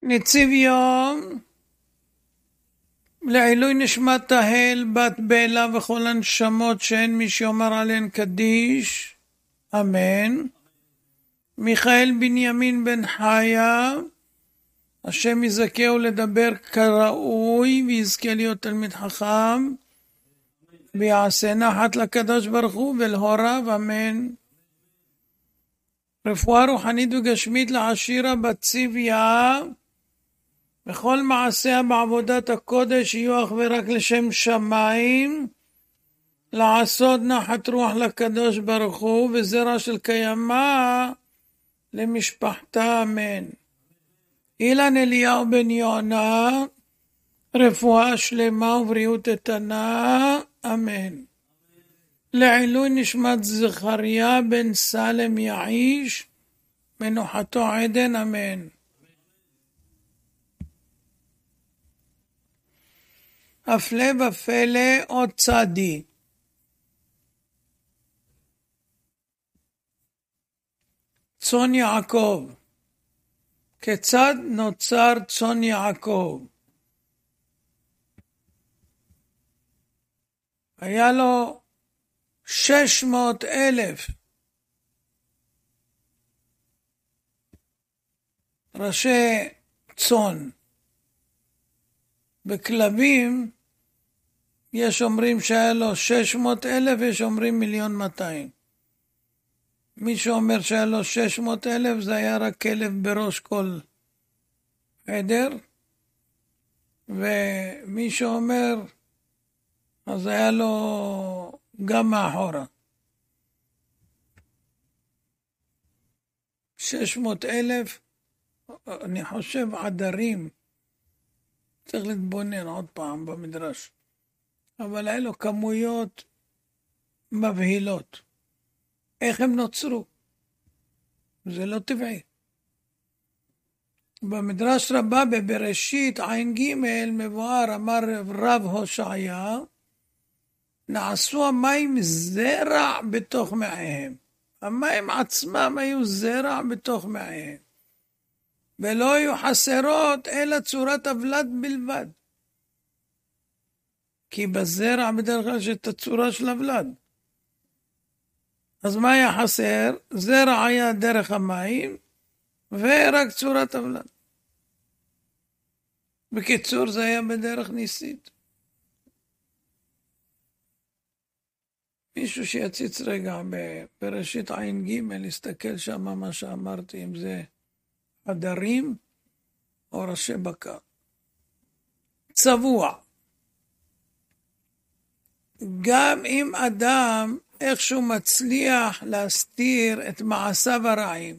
נציב יום לעילוי נשמת תהל בת בלה וכל הנשמות שאין מי שאומר עליהן קדיש, אמן. מיכאל בנימין בן חיה, השם יזכהו לדבר כראוי ויזכה להיות תלמיד חכם ויעשה נחת לקדוש ברוך הוא ולהוריו, אמן. רפואה רוחנית וגשמית לעשירה בת צביה, וכל מעשיה בעבודת הקודש יהיו אך ורק לשם שמיים, לעשות נחת רוח לקדוש ברוך הוא וזרע של קיימה למשפחתה, אמן. אילן אליהו בן יונה, רפואה שלמה ובריאות איתנה, אמן. לעילוי נשמת זכריה בן סלם יעיש, מנוחתו עדן, אמן. הפלא ופלא עוד צדי. צאן יעקב. כיצד נוצר צאן יעקב? היה לו 600,000 ראשי צאן. בכלבים יש אומרים שהיה לו 600,000, יש אומרים 1,200,000. מי שאומר שהיה לו 600,000 זה היה רק כלב בראש כל עדר, ומי שאומר אז היה לו גם מאחורה. 600,000, אני חושב עדרים, צריך להתבונן עוד פעם במדרש, אבל היה לו כמויות מבהילות. איך הם נוצרו? זה לא טבעי. במדרש רבה בבראשית עין ג' מבואר, אמר רב הושעיה, נעשו המים זרע בתוך מעיהם. המים עצמם היו זרע בתוך מעיהם, ולא היו חסרות אלא צורת הוולד בלבד, כי בזרע בדרך כלל יש את הצורה של הוולד. אז מה היה חסר? זרע היה דרך המים ורק צורת הוולד. בקיצור זה היה בדרך ניסית. מישהו שיציץ רגע בראשית עין ג' להסתכל שם מה שאמרתי, אם זה עדרים או ראשי בקר. צבוע. גם אם אדם איכשהו מצליח להסתיר את מעשיו הרעים,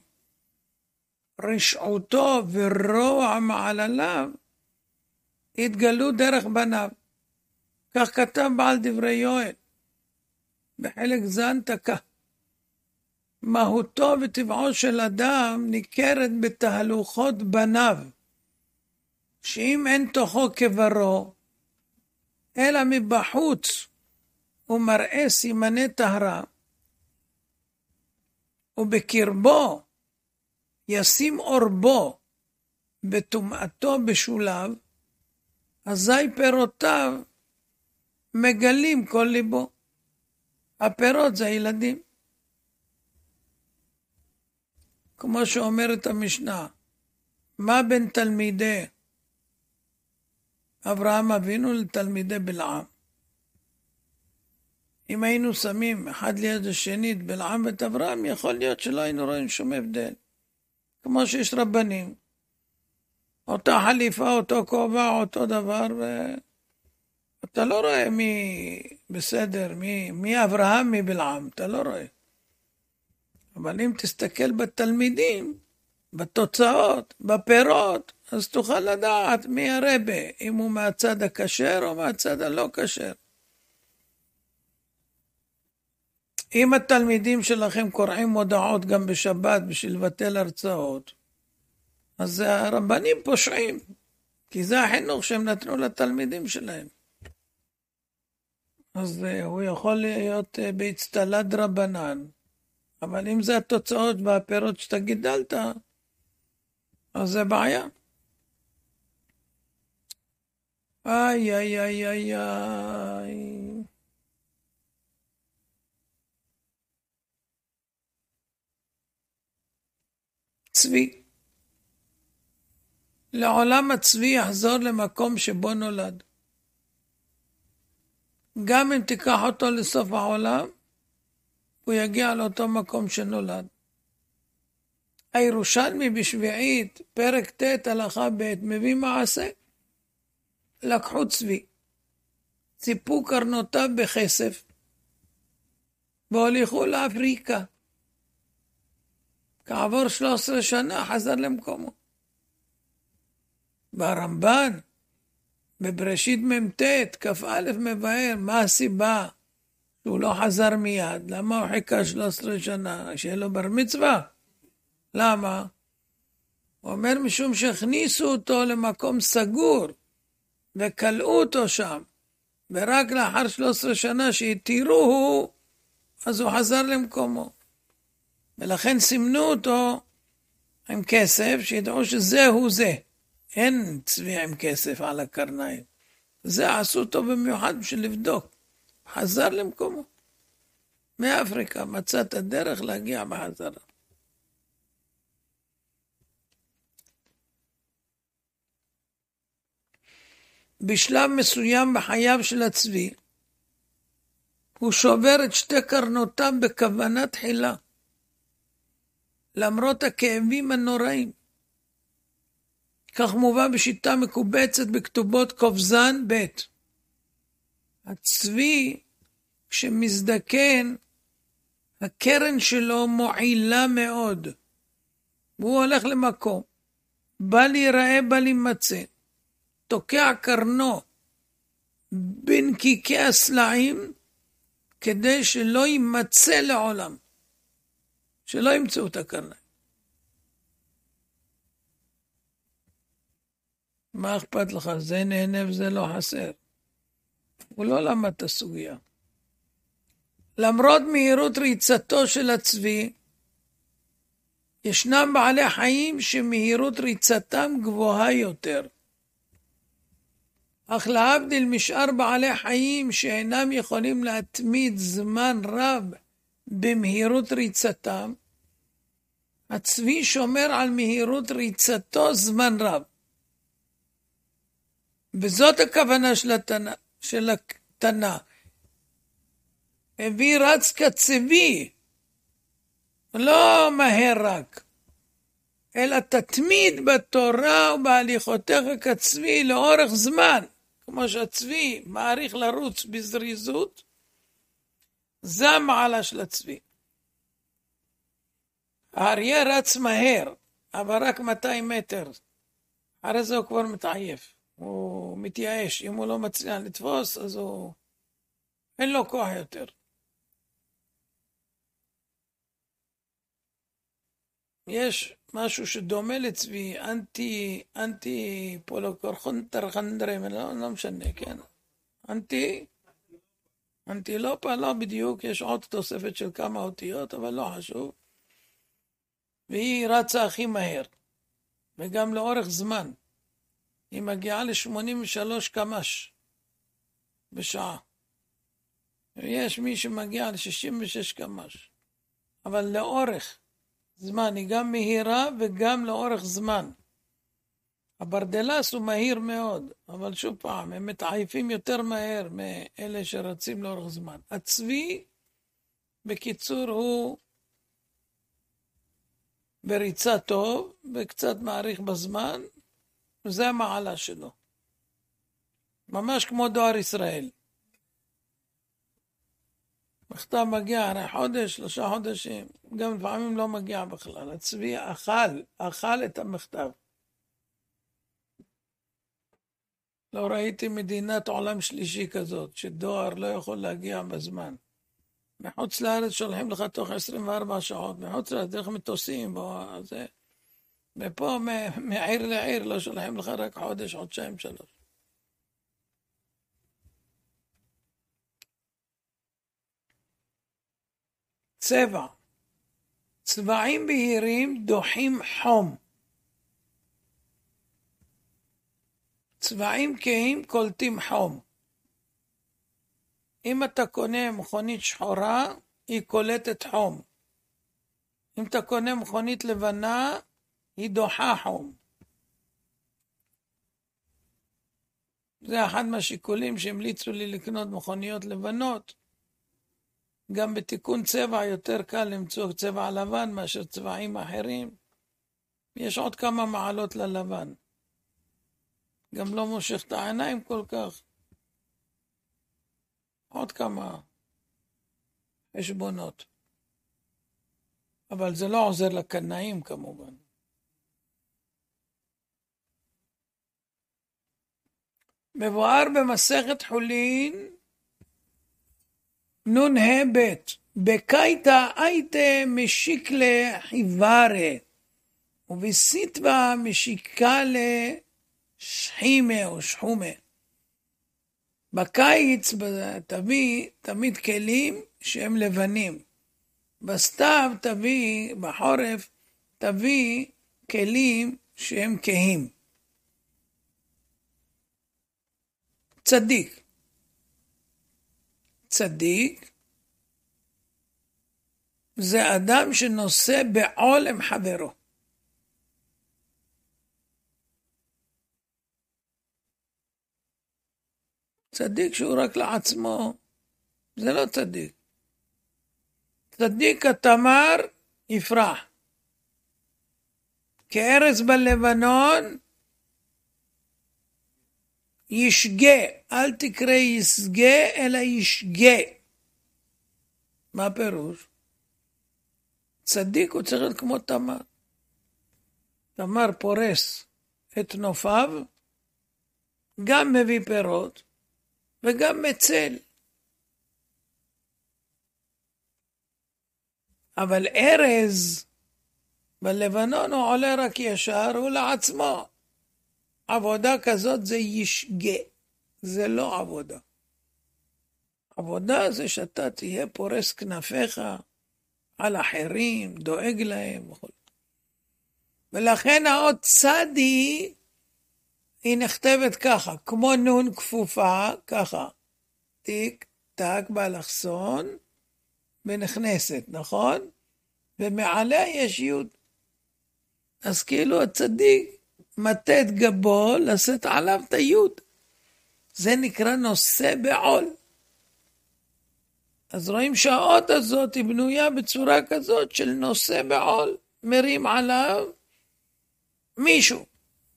רשעותו ורוע מעלליו התגלו דרך בניו. כך כתב בעל דברי יואל בחלק זן תקה. מהותו וטבעו של אדם ניכרת בתהלוכות בניו, שאם אין תוכו כברו, אלא מבחוץ הוא מראה סימני טהרה, ובקרבו ישים אורבו בטומאתו בשוליו, אזי פירותיו מגלים כל ליבו. הפירות זה ילדים. כמו שאומרת המשנה, מה בין תלמידי אברהם אבינו לתלמידי בלעם? אם היינו שמים אחד ליד השני את בלעם ואת אברהם, יכול להיות שלא היינו רואים שום הבדל. כמו שיש רבנים, אותה חליפה, אותו כובע, אותו דבר, ואתה לא רואה מי בסדר, מי אברהם, מי בלעם, אתה לא רואה. אבל אם תסתכל בתלמידים, בתוצאות, בפירות, אז תוכל לדעת מי הרבה, אם הוא מהצד הכשר או מהצד הלא כשר. אם התלמידים שלכם קוראים מודעות גם בשבת בשביל לבטל הרצאות, אז הרבנים פושעים, כי זה החינוך שהם נתנו לתלמידים שלהם. אז הוא יכול להיות בהצטלת רבנן, אבל אם זה התוצאות והפירות שאתה גידלת, אז זה בעיה. איי, איי, איי, איי, איי. צבי. לעולם הצבי יחזור למקום שבו נולד. גם אם תיקח אותו לסוף העולם, הוא יגיע לאותו מקום שנולד. הירושלמי בשביעית, פרק ט' הלכה ב', מביא מעשה. לקחו צבי, ציפו קרנותיו בכסף, והוליכו לאפריקה. כעבור 13 שנה חזר למקומו. והרמב"ן, בבראשית מ"ט, כ"א מבאר, מה הסיבה שהוא לא חזר מיד? למה הוא חיכה 13 שנה? שיהיה לו בר מצווה? למה? הוא אומר משום שהכניסו אותו למקום סגור, וקלעו אותו שם, ורק לאחר 13 שנה שהתירוהו, אז הוא חזר למקומו. ולכן סימנו אותו עם כסף, שידעו שזהו זה. אין צבי עם כסף על הקרניים. זה עשו אותו במיוחד בשביל לבדוק. חזר למקומו. מאפריקה מצא את הדרך להגיע בחזרה. בשלב מסוים בחייו של הצבי, הוא שובר את שתי קרנותיו בכוונה תחילה, למרות הכאבים הנוראים. כך מובא בשיטה מקובצת בכתובות קובזן ב'. הצבי, כשמזדקן, הקרן שלו מועילה מאוד. והוא הולך למקום, בא להיראה, בא להימצא, תוקע קרנו בנקיקי הסלעים, כדי שלא יימצא לעולם, שלא ימצאו את הקרניים. מה אכפת לך? זה נהנה וזה לא חסר. הוא לא למד את הסוגיה. למרות מהירות ריצתו של הצבי, ישנם בעלי חיים שמהירות ריצתם גבוהה יותר. אך להבדיל משאר בעלי חיים שאינם יכולים להתמיד זמן רב במהירות ריצתם, הצבי שומר על מהירות ריצתו זמן רב. וזאת הכוונה של התנא. הביא רץ כצבי, לא מהר רק, אלא תתמיד בתורה ובהליכותיך כצבי לאורך זמן. כמו שהצבי מעריך לרוץ בזריזות, זה המעלה של הצבי. האריה רץ מהר, אבל רק 200 מטר. אחרי זה הוא כבר מתעייף. הוא מתייאש. אם הוא לא מצליח לתפוס, אז אין לו כוח יותר. יש משהו שדומה לצבי, אנטי פולוקורחונטרחנדרם, לא משנה, כן. אנטילופה, לא בדיוק, יש עוד תוספת של כמה אותיות, אבל לא חשוב. והיא רצה הכי מהר, וגם לאורך זמן. היא מגיעה ל-83 קמ"ש בשעה. ויש מי שמגיע ל-66 קמ"ש. אבל לאורך זמן, היא גם מהירה וגם לאורך זמן. הברדלס הוא מהיר מאוד, אבל שוב פעם, הם מתעייפים יותר מהר מאלה שרצים לאורך זמן. הצבי, בקיצור, הוא בריצה טוב, וקצת מעריך בזמן, וזה המעלה שלו. ממש כמו דואר ישראל. מכתב מגיע אחרי חודש, 3 חודשים, גם לפעמים לא מגיע בכלל. הצבי אכל את המכתב. לא ראיתי מדינת עולם שלישי כזאת, שדואר לא יכול להגיע בזמן. מחוץ לארץ שולחים לך תוך 24 שעות, מחוץ לארץ דרך מטוסים, ופה מעיר לעיר לא שולחים לך רק חודש, חודשיים, 3. צבע. צבעים בהירים דוחים חום. צבעים כהים קולטים חום. אם אתה קונה מכונית שחורה, היא קולטת חום. אם אתה קונה מכונית לבנה, היא דוחה חום. זה אחד מהשיקולים שהמליצו לי לקנות מכוניות לבנות. גם בתיקון צבע יותר קל למצוא צבע לבן מאשר צבעים אחרים. יש עוד כמה מעלות ללבן. גם לא מושך את העיניים כל כך. עוד כמה חשבונות. אבל זה לא עוזר לקנאים כמובן. מבואר במסכת חולין נ"ה ב' בקייתא אייתא משיקלה חיווארה ובסיטבא משיקלה שחימה או שחומה. בקיץ תביא תמיד כלים שהם לבנים. בסתיו תביא, בחורף תביא כלים שהם כהים. צדיק. צדיק זה אדם שנושא בעול עם חברו. צדיק שהוא רק לעצמו, זה לא צדיק. צדיק התמר יפרח. כארץ בלבנון ישגה, אל תקרא יסגה אלא ישגה. מה הפירוש? צדיק הוא צריך להיות כמו תמר. תמר פורס את נופיו, גם מביא פירות וגם מצל. אבל ארז בלבנון הוא עולה רק ישר, הוא לעצמו. עבודה כזאת זה ישגה, זה לא עבודה. עבודה זה שאתה תהיה פורס כנפיך על אחרים, דואג להם. ולכן האות צדי היא נכתבת ככה, כמו נון כפופה, ככה. טיק, טק, באלכסון, ונכנסת, נכון? ומעליה יש יוד. אז כאילו הצדיק מטה את גבו, לשאת עליו את היוד. זה נקרא נושא בעול. אז רואים שהאות הזאת היא בנויה בצורה כזאת של נושא בעול. מרים עליו מישהו.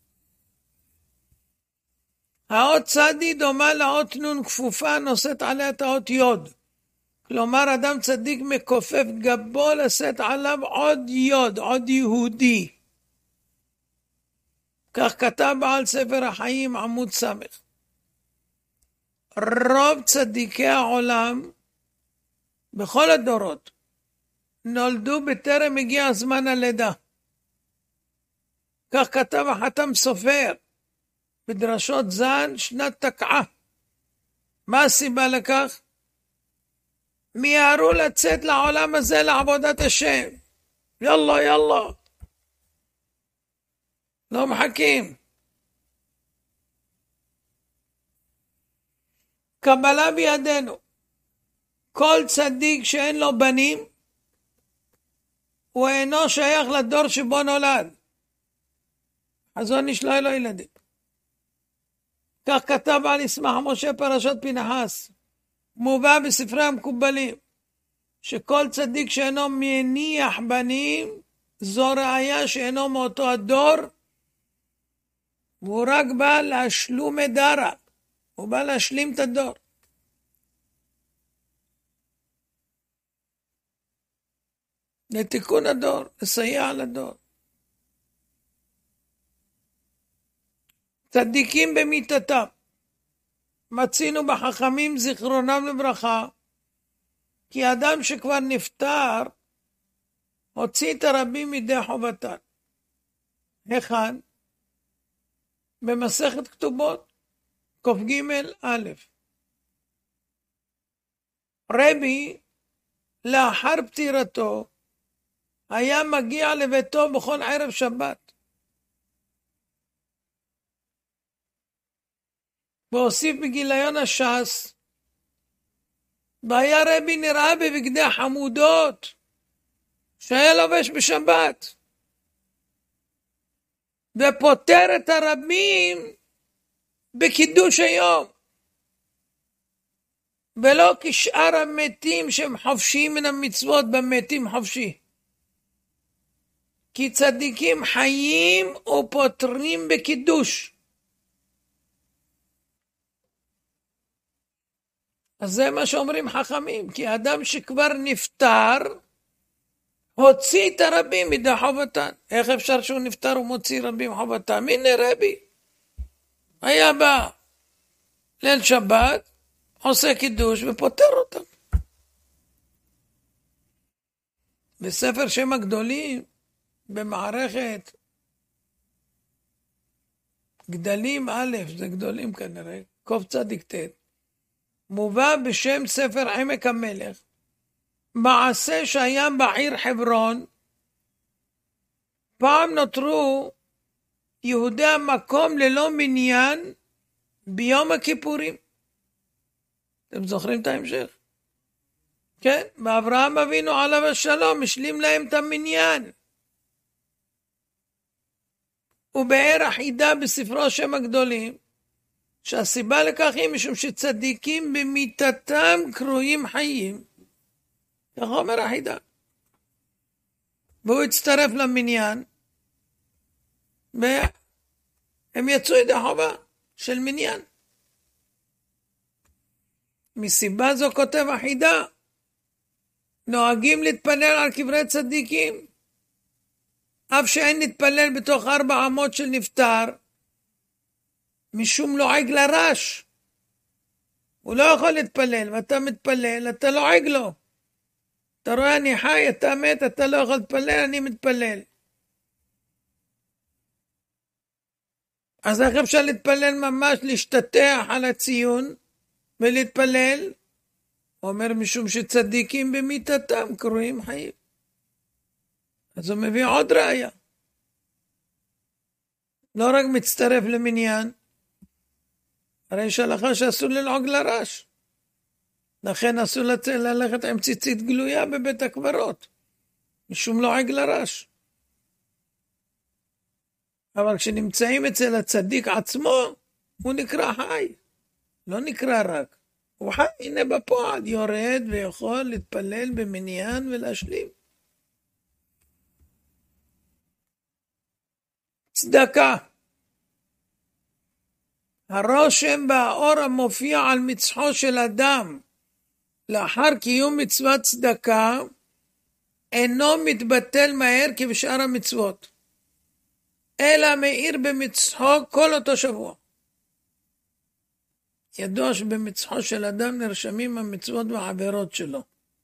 האות צדי דומה לאות נון כפופה, נושאת עליה את האות יוד. כלומר, אדם צדיק מכופף גבו לשאת עליו עוד יוד, עוד יהודי. כך כתב בעל ספר החיים עמוד סמך. רוב צדיקי העולם, בכל הדורות, נולדו בטרם הגיע זמן הלידה. כך כתב החתם סופר, בדרשות זן שנת תקעה. מה הסיבה לכך? מיהרו לצאת לעולם הזה לעבודת השם. יאללה, יאללה. לא מחכים. קבלה בידינו. כל צדיק שאין לו בנים, הוא אינו שייך לדור שבו נולד. חזון איש לא יהיה לו ילדים. כך כתב על ישמח משה פרשת פנחס. מובא בספרי המקובלים, שכל צדיק שאינו מניח בנים, זו ראיה שאינו מאותו הדור, והוא רק בא להשלום דרה, הוא בא להשלים את הדור. לתיקון הדור, לסייע לדור. צדיקים במיתתם. מצינו בחכמים זיכרונם לברכה, כי אדם שכבר נפטר, הוציא את הרבים מידי חובתן. היכן? במסכת כתובות, ק"ג א'. רבי, לאחר פטירתו, היה מגיע לביתו בכל ערב שבת. והוסיף בגיליון הש"ס, והיה רבי נראה בבגדי חמודות שהיה לובש בשבת, ופותר את הרבים בקידוש היום, ולא כשאר המתים שהם חופשיים מן המצוות במתים חופשי. כי צדיקים חיים ופותרים בקידוש. אז זה מה שאומרים חכמים, כי האדם שכבר נפטר, הוציא את הרבים מידי חובתן. איך אפשר שהוא נפטר ומוציא רבים חובתם? הנה רבי, היה בא ליל שבת, עושה קידוש ופותר אותם. בספר שם הגדולים, במערכת גדלים א', זה גדולים כנראה, קוף צדיק ת', מובא בשם ספר עמק המלך, מעשה שהיה בעיר חברון. פעם נותרו יהודי המקום ללא מניין ביום הכיפורים. אתם זוכרים את ההמשך? כן, ואברהם אבינו עליו השלום השלים להם את המניין. ובאר החידה בספרו שם הגדולים, שהסיבה לכך היא משום שצדיקים במיתתם קרויים חיים. כך אומר החידה. והוא הצטרף למניין, והם יצאו ידי חובה של מניין. מסיבה זו כותב החידה, נוהגים להתפלל על קברי צדיקים, אף שאין להתפלל בתוך 4 אמות של נפטר, משום לועג לרש. הוא לא יכול להתפלל, ואתה מתפלל, אתה לועג לו. אתה רואה, אני חי, אתה מת, אתה לא יכול להתפלל, אני מתפלל. אז איך אפשר להתפלל ממש, להשתטח על הציון ולהתפלל? הוא אומר, משום שצדיקים במיתתם קרויים חיים. אז הוא מביא עוד ראיה. לא רק מצטרף למניין, הרי יש הלכה שאסור ללעוג לרש. לכן אסור ללכת עם ציצית גלויה בבית הקברות, משום לועג לרש. אבל כשנמצאים אצל הצדיק עצמו, הוא נקרא חי, לא נקרא רק. הוא חי, הנה בפועל, יורד ויכול להתפלל במניין ולהשלים. צדקה. הרושם והאור המופיע על מצחו של אדם לאחר קיום מצוות צדקה אינו מתבטל מהר כבשאר המצוות, אלא מאיר במצחו כל אותו שבוע. ידוע שבמצחו של אדם נרשמים המצוות והעבירות שלו.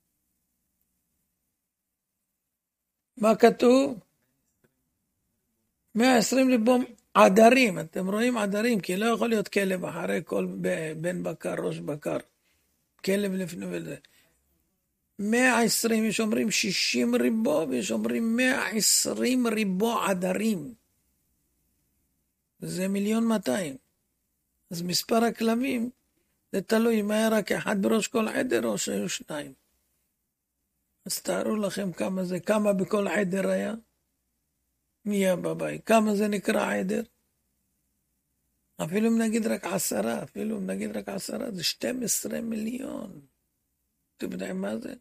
מה כתוב? 120 ריבו עדרים. אתם רואים עדרים, כי לא יכול להיות כלב אחרי כל בן בקר, ראש בקר. כלב לפני וזה. 120, יש אומרים 60 ריבו, ויש אומרים 120 ריבו עדרים. זה 1,200,000. אז מספר הכלבים, זה תלוי אם היה רק אחד בראש כל עדר או שהיו 2. אז תארו לכם כמה זה, כמה בכל עדר היה? מי היה בבית? כמה זה נקרא עדר? אפילו אם נגיד רק 10, זה 12 מיליון. אתם יודעים מה זה?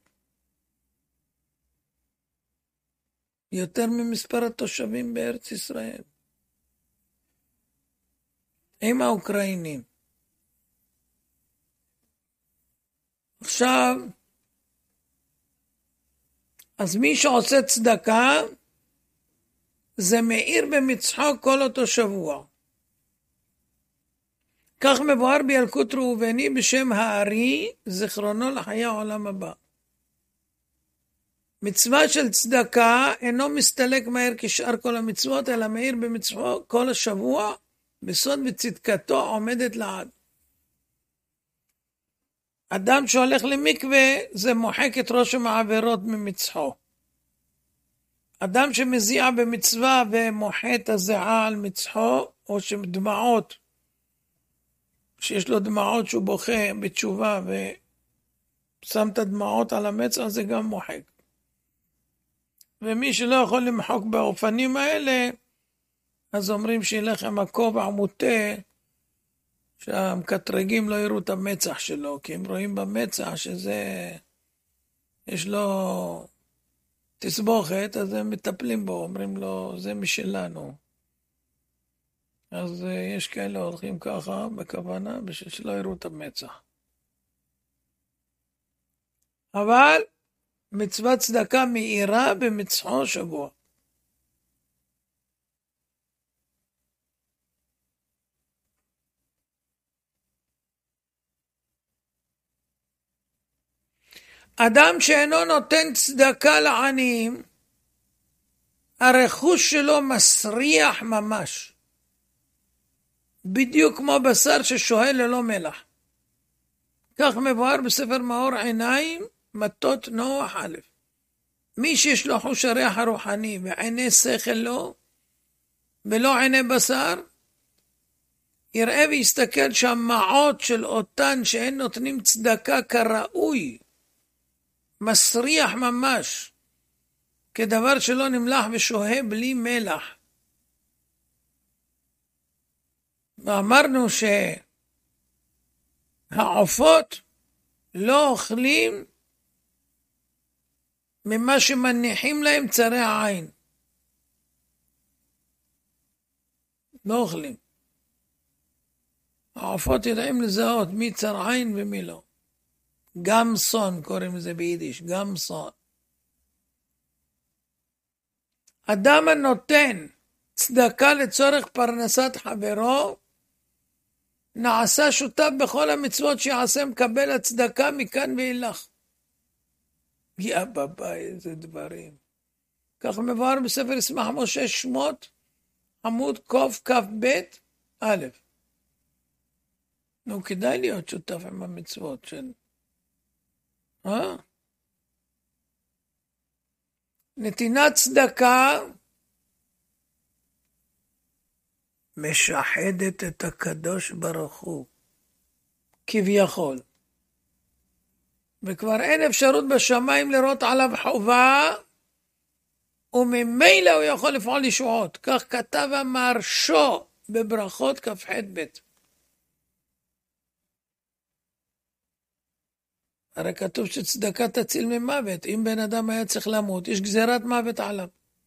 יותר ממספר התושבים בארץ ישראל. עם האוקראינים. עכשיו, אז מי שעושה צדקה, זה מאיר במצחו כל אותו שבוע. כך מבואר בילקוט ראובני בשם הארי, זיכרונו לחיי העולם הבא. מצווה של צדקה אינו מסתלק מהר כשאר כל המצוות, אלא מאיר במצחו כל השבוע, בסוד וצדקתו עומדת לעד. אדם שהולך למקווה, זה מוחק את רושם העבירות ממצחו. אדם שמזיע במצווה ומוחה את הזיעה על מצחו, או שדמעות שיש לו דמעות שהוא בוכה בתשובה ושם את הדמעות על המצח, זה גם מוחק. ומי שלא יכול למחוק באופנים האלה, אז אומרים שילך עם הכובע מוטה, שהמקטרגים לא יראו את המצח שלו, כי הם רואים במצח שזה, יש לו תסבוכת, אז הם מטפלים בו, אומרים לו, זה משלנו. אז יש כאלה הולכים ככה, בכוונה, בשביל שלא יראו את המצח. אבל מצוות צדקה מאירה במצחו שבוע. אדם שאינו נותן צדקה לעניים, הרכוש שלו מסריח ממש. בדיוק כמו בשר ששוהה ללא מלח. כך מבואר בספר מאור עיניים, מטות נוח א'. מי שיש לו חוש הריח הרוחני ועיני שכל לו, ולא עיני בשר, יראה ויסתכל שהמעות של אותן שאין נותנים צדקה כראוי, מסריח ממש, כדבר שלא נמלח ושוהה בלי מלח. ואמרנו שהעופות לא אוכלים ממה שמניחים להם צרי העין. לא אוכלים. העופות יודעים לזהות מי צר עין ומי לא. גם סון קוראים לזה ביידיש, גם סון. אדם הנותן צדקה לצורך פרנסת חברו, נעשה שותף בכל המצוות שיעשה מקבל הצדקה מכאן ואילך. יא בבא, איזה דברים. כך מבואר בספר ישמח משה שמות, עמוד קכ"ב א'. נו, כדאי להיות שותף עם המצוות של... נתינת צדקה משחדת את הקדוש ברוך הוא, כביכול. וכבר אין אפשרות בשמיים לראות עליו חובה, וממילא הוא יכול לפעול ישועות. כך כתב המהרש"א בברכות כ"ח-ב'. הרי כתוב שצדקה תציל ממוות. אם בן אדם היה צריך למות, יש גזירת מוות עליו.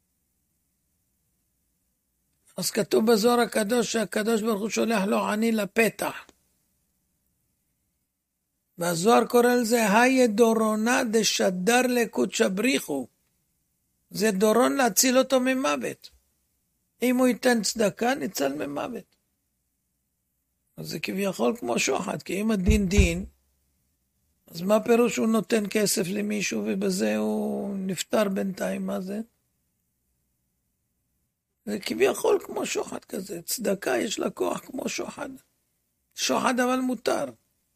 אז כתוב בזוהר הקדוש שהקדוש ברוך הוא שולח לו עני לפתח. והזוהר קורא לזה היה דורונה דשדר לקודש בריחו. זה דורון להציל אותו ממוות. אם הוא ייתן צדקה, ניצל ממוות. אז זה כביכול כמו שוחד, כי אם הדין דין, אז מה פירוש הוא נותן כסף למישהו ובזה הוא נפטר בינתיים? מה זה? זה כביכול כמו שוחד כזה. צדקה יש לה כוח כמו שוחד. שוחד אבל מותר.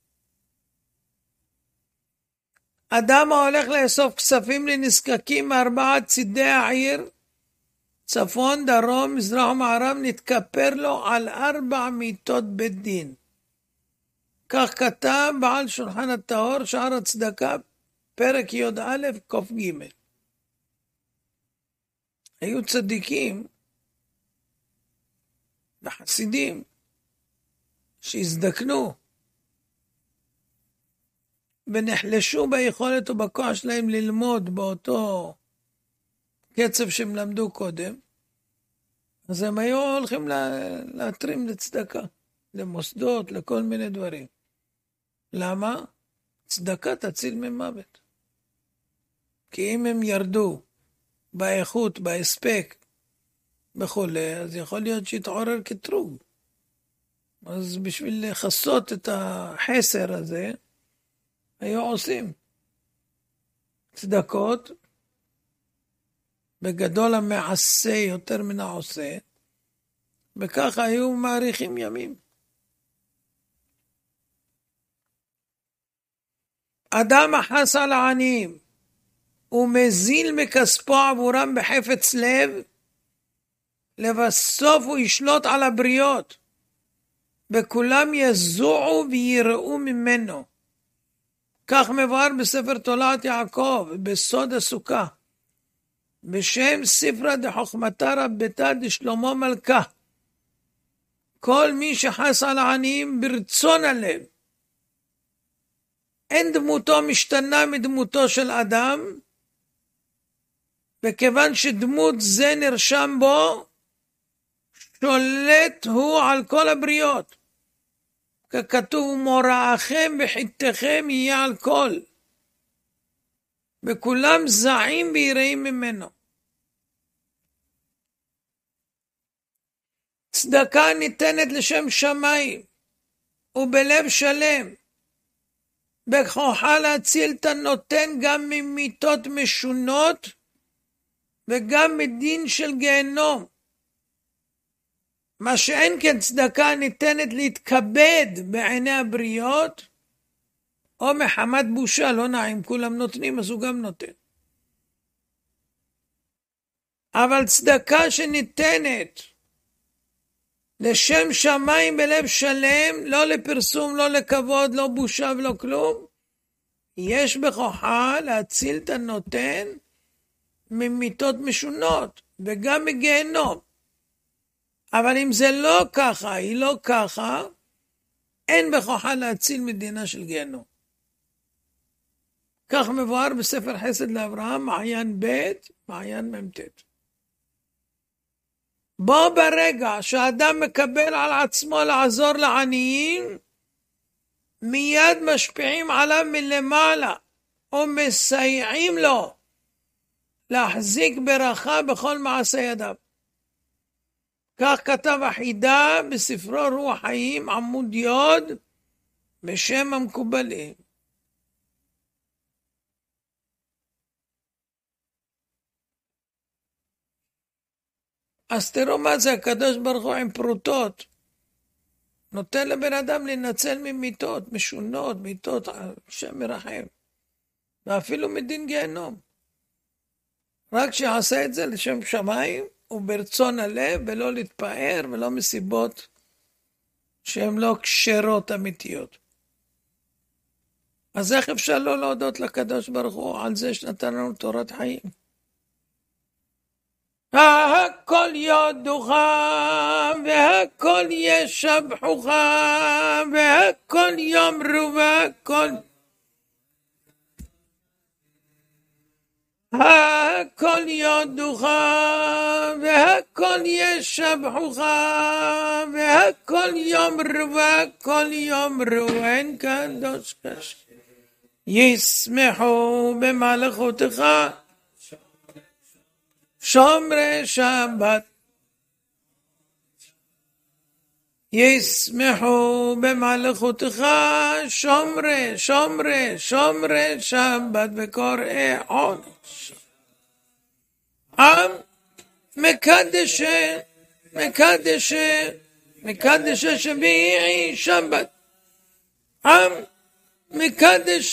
אדם ההולך לאסוף כספים לנזקקים מארבעת צידי העיר, צפון, דרום, מזרח ומערב, נתכפר לו על 4 מיתות בית דין. כך כתב בעל שולחן הטהור, שער הצדקה, פרק י"א ק"ג. היו צדיקים וחסידים שהזדקנו ונחלשו ביכולת ובכוח שלהם ללמוד באותו קצב שהם למדו קודם, אז הם היו הולכים להתרים לצדקה, למוסדות, לכל מיני דברים. למה? צדקה תציל ממוות. כי אם הם ירדו באיכות, בהספק, בחולה, אז יכול להיות שיתעורר כתרוג. אז בשביל לחסות את החסר הזה, היו עושים צדקות, בגדול המעשה יותר מן העושה, וככה היו מאריכים ימים. אדם החס על העניים, ומזיל מכספו עבורם בחפץ לב, לבסוף הוא ישלוט על הבריות, וכולם יזועו ויראו ממנו. כך מבואר בספר תולעת יעקב, בסוד הסוכה, בשם ספרא דחוכמתא רבתא דשלמה מלכה. כל מי שחס על העניים ברצון הלב, אין דמותו משתנה מדמותו של אדם, וכיוון שדמות זה נרשם בו, שולט הוא על כל הבריות. ככתוב, מוראכם וחיתכם יהיה על כל. וכולם זעים ויראים ממנו. צדקה ניתנת לשם שמיים, ובלב שלם, בכוחה להציל את הנותן גם ממיתות משונות, וגם מדין של גיהנום. מה שאין כן צדקה ניתנת להתכבד בעיני הבריות, או מחמת בושה, לא נעים, כולם נותנים, אז הוא גם נותן. אבל צדקה שניתנת לשם שמיים בלב שלם, לא לפרסום, לא לכבוד, לא בושה ולא כלום, יש בכוחה להציל את הנותן ממיתות משונות, וגם מגיהנום. אבל אם זה לא ככה, היא לא ככה, אין בכוחה להציל מדינה של גיהנום. כך מבואר בספר חסד לאברהם, מעיין ב', מעיין מ"ט. בו ברגע שהאדם מקבל על עצמו לעזור לעניים, מיד משפיעים עליו מלמעלה, או מסייעים לו להחזיק ברכה בכל מעשה ידיו. כך כתב החידה בספרו רוח חיים עמוד יוד בשם המקובלים. אז תראו מה זה, הקדוש ברוך הוא עם פרוטות נותן לבן אדם לנצל ממיתות משונות, מיתות שם מרחם, ואפילו מדין גיהנום, רק שיעשה את זה לשם שמיים וברצון הלב, ולא להתפאר ולא מסיבות שהן לא כשרות אמיתיות. אז איך אפשר לא להודות לקדוש ברוך הוא על זה שנתן לנו תורת חיים? הכל יודוך והכל ישבחוך והכל יאמרו והכל הכל יודוך והכל ישבחוך והכל יאמרו והכל יאמרו אין קדוש קדוש ישמחו במלכותך שומרי שבת ישמחו במלכותך שומרי שבת וקוראי עונש עם מקדש שביעי שבת עם מקדש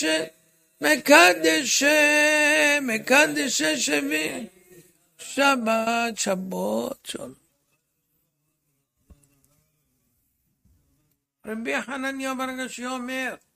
שביעי שבת שלום. רבי חנניה בר גשי אומר